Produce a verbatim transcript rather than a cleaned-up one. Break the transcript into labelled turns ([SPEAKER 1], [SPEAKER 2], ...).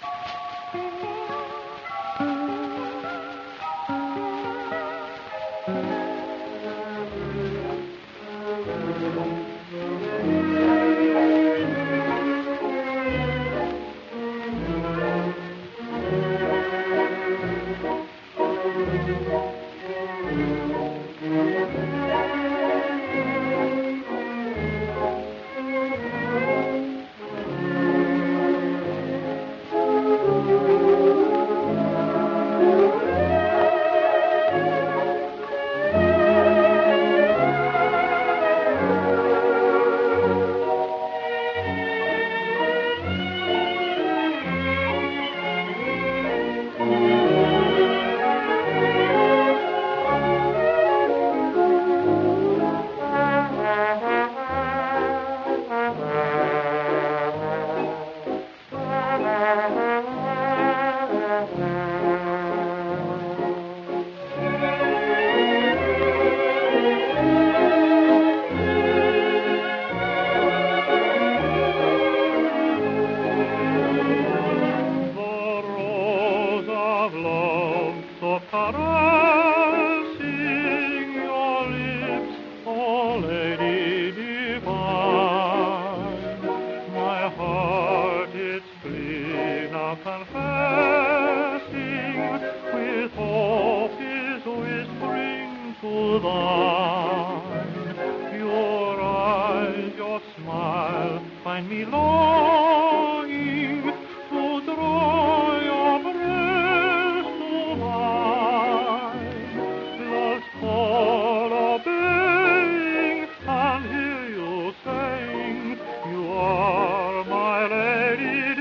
[SPEAKER 1] Caressing your lips, oh Lady divine, my heart its plea now confessing, with hope is whispering to thine. Your eyes, your smile, find me longing to draw your breast to mine. Love's call obeying, and hear you saying, you are my lady